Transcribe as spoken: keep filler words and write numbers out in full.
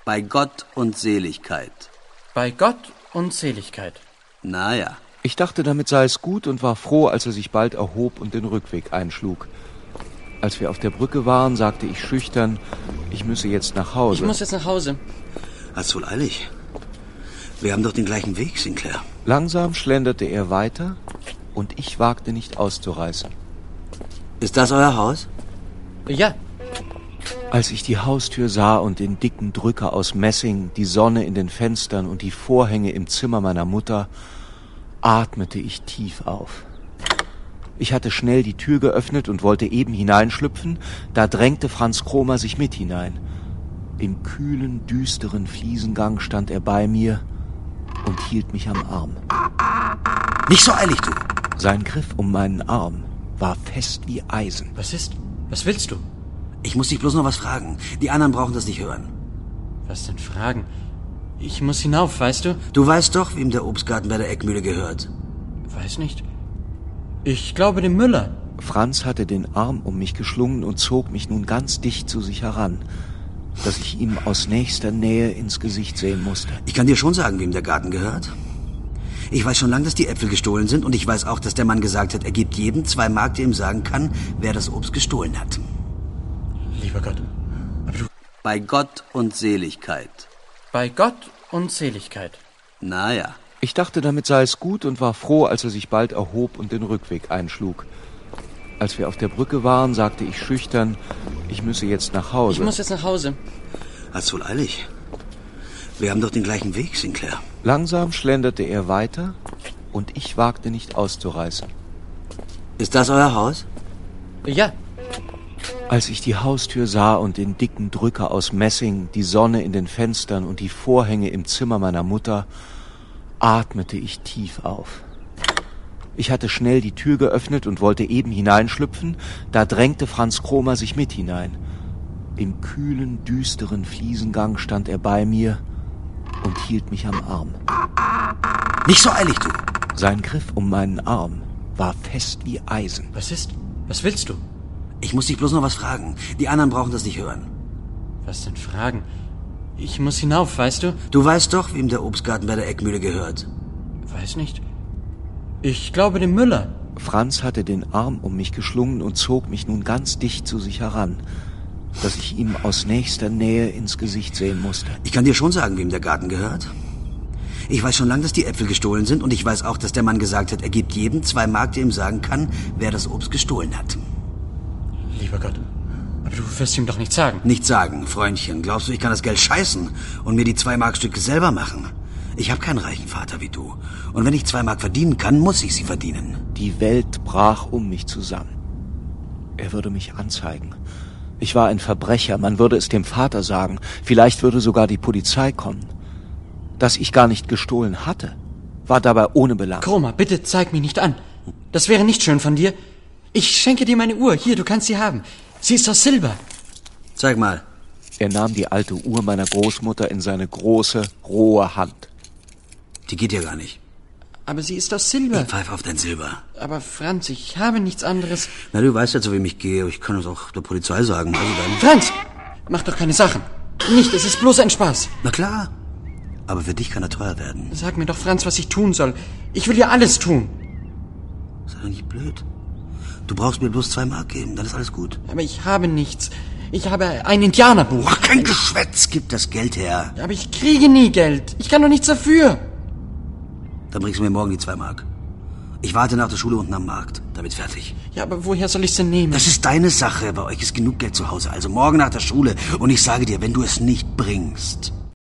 Bei Gott und Seligkeit. Bei Gott und Seligkeit. Naja. Ich dachte, damit sei es gut und war froh, als er sich bald erhob und den Rückweg einschlug. Als wir auf der Brücke waren, sagte ich schüchtern, ich müsse jetzt nach Hause. Ich muss jetzt nach Hause. Hat's wohl eilig. Wir haben doch den gleichen Weg, Sinclair. Langsam schlenderte er weiter und ich wagte nicht auszureißen. Ist das euer Haus? Ja. Als ich die Haustür sah und den dicken Drücker aus Messing, die Sonne in den Fenstern und die Vorhänge im Zimmer meiner Mutter, atmete ich tief auf. Ich hatte schnell die Tür geöffnet und wollte eben hineinschlüpfen, da drängte Franz Kromer sich mit hinein. Im kühlen, düsteren Fliesengang stand er bei mir und hielt mich am Arm. Nicht so eilig, du. Sein Griff um meinen Arm war fest wie Eisen. Was ist? Was willst du? Ich muss dich bloß noch was fragen. Die anderen brauchen das nicht hören. Was denn fragen? Ich muss hinauf, weißt du? Du weißt doch, wem der Obstgarten bei der Eckmühle gehört. Weiß nicht. Ich glaube dem Müller. Franz hatte den Arm um mich geschlungen und zog mich nun ganz dicht zu sich heran, dass ich ihm aus nächster Nähe ins Gesicht sehen musste. Ich kann dir schon sagen, wem der Garten gehört. Ich weiß schon lange, dass die Äpfel gestohlen sind und ich weiß auch, dass der Mann gesagt hat, er gibt jedem zwei Mark, der ihm sagen kann, wer das Obst gestohlen hat. Lieber Gott. Aber du... Bei Gott und Seligkeit. Bei Gott und Seligkeit. Naja. Ich dachte, damit sei es gut und war froh, als er sich bald erhob und den Rückweg einschlug. Als wir auf der Brücke waren, sagte ich schüchtern, ich müsse jetzt nach Hause. Ich muss jetzt nach Hause. Hat's wohl eilig. Wir haben doch den gleichen Weg, Sinclair. Langsam schlenderte er weiter und ich wagte nicht auszureißen. Ist das euer Haus? Ja. Als ich die Haustür sah und den dicken Drücker aus Messing, die Sonne in den Fenstern und die Vorhänge im Zimmer meiner Mutter, atmete ich tief auf. Ich hatte schnell die Tür geöffnet und wollte eben hineinschlüpfen, da drängte Franz Kromer sich mit hinein. Im kühlen, düsteren Fliesengang stand er bei mir und hielt mich am Arm. Nicht so eilig, du. Sein Griff um meinen Arm war fest wie Eisen. Was ist? Was willst du? Ich muss dich bloß noch was fragen. Die anderen brauchen das nicht hören. Was denn fragen? Ich muss hinauf, weißt du? Du weißt doch, wem der Obstgarten bei der Eckmühle gehört. Weiß nicht. Ich glaube dem Müller. Franz hatte den Arm um mich geschlungen und zog mich nun ganz dicht zu sich heran, dass ich ihm aus nächster Nähe ins Gesicht sehen musste. Ich kann dir schon sagen, wem der Garten gehört. Ich weiß schon lange, dass die Äpfel gestohlen sind und ich weiß auch, dass der Mann gesagt hat, er gibt jedem zwei Mark, der ihm sagen kann, wer das Obst gestohlen hat. Lieber Gott. Aber du wirst ihm doch nicht sagen. Nicht sagen, Freundchen. Glaubst du, ich kann das Geld scheißen und mir die zwei Markstücke selber machen? Ich habe keinen reichen Vater wie du. Und wenn ich zwei Mark verdienen kann, muss ich sie verdienen. Die Welt brach um mich zusammen. Er würde mich anzeigen. Ich war ein Verbrecher, man würde es dem Vater sagen. Vielleicht würde sogar die Polizei kommen. Dass ich gar nicht gestohlen hatte, war dabei ohne Belang. Kromer, bitte zeig mich nicht an. Das wäre nicht schön von dir. Ich schenke dir meine Uhr. Hier, du kannst sie haben. Sie ist aus Silber. Zeig mal. Er nahm die alte Uhr meiner Großmutter in seine große, rohe Hand. Die geht ja gar nicht. Aber sie ist aus Silber. Ich pfeife auf dein Silber. Aber Franz, ich habe nichts anderes. Na, du weißt ja, zu wem ich gehe. Ich kann es auch der Polizei sagen. Also dann... Franz, mach doch keine Sachen. Nicht, es ist bloß ein Spaß. Na klar. Aber für dich kann er teuer werden. Sag mir doch, Franz, was ich tun soll. Ich will ja alles tun. Sei doch nicht blöd. Du brauchst mir bloß zwei Mark geben, dann ist alles gut. Aber ich habe nichts. Ich habe ein Indianerbuch. Ach, kein Geschwätz. Gib das Geld her. Aber ich kriege nie Geld. Ich kann doch nichts dafür. Dann bringst du mir morgen die zwei Mark. Ich warte nach der Schule unten am Markt. Damit fertig. Ja, aber woher soll ich's denn nehmen? Das ist deine Sache. Bei euch ist genug Geld zu Hause. Also morgen nach der Schule. Und ich sage dir, wenn du es nicht bringst,